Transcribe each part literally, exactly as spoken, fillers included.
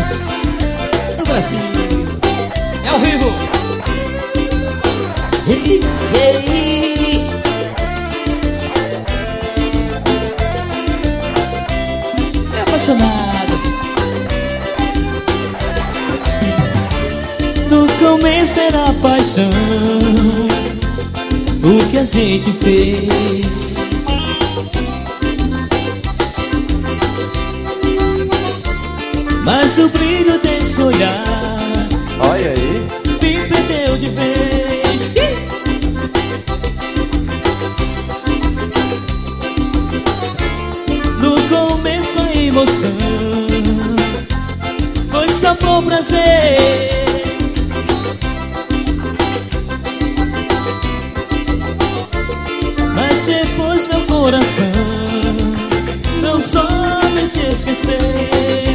sucesso do Brasil. É ao vivo. Ei, ei. É apaixonado. No começo era paixão, o que a gente fez. Mas o brilho desse olhar, olha aí, me prendeu de vez. Sim. No começo a emoção foi só por prazer. Mas depois meu coração não soube te esquecer.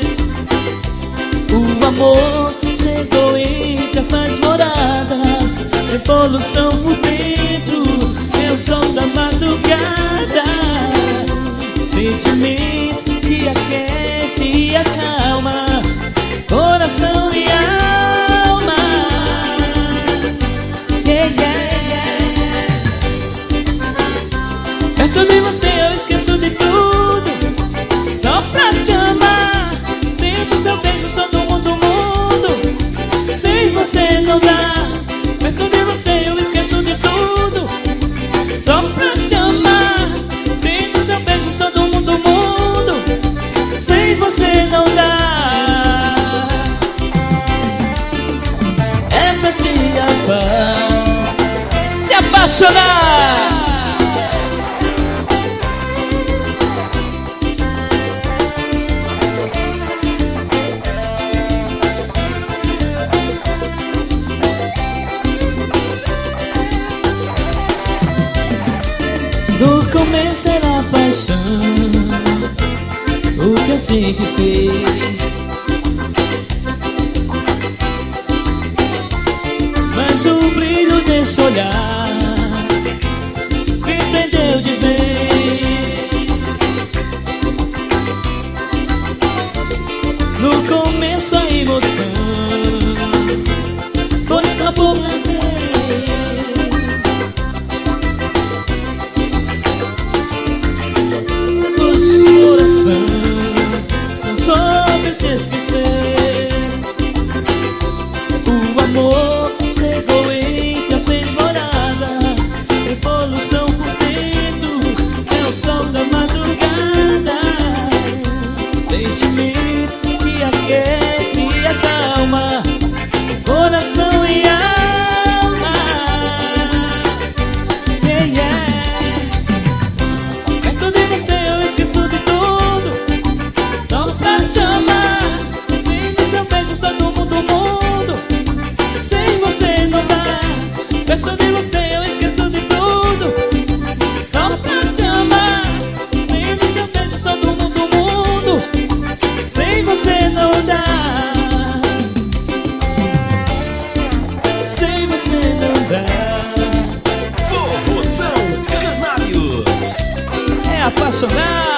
O amor chegou e já faz morada, revolução por dentro, é o sol da madrugada. Sentimento que aquece e acalma coração e alma. Yeah, yeah, yeah. Perto de você eu esqueço de tudo, só pra te amar. Dentro do seu beijo sou do mundo, mundo. Sem você não dá. Perto de você eu esqueço de tudo, só pra te amar. Dentro do seu beijo sou do mundo, mundo. Sem você não dá. É pra se amar, se apaixonar. No começo era paixão, o que a gente fez. Mas o brilho desse olhar me prendeu de vez. No começo a emoção foi só por prazer. Coração não soube te esquecer. O amor chegou e já fez morada, revolução por dentro, é o sol da madrugada. Sentimento que aquece e acalma coração e alma. Yeah, yeah. Perto de você eu esqueço de tudo, só pra te amar. Dentro do seu beijo sou do mundo, mundo. Sem você não dá. Perto de você eu esqueço de tudo, só pra te amar. Dentro do seu beijo sou do mundo, mundo. Sem você não dá. Sem você não dá. Forrozão Canários. É apaixonado.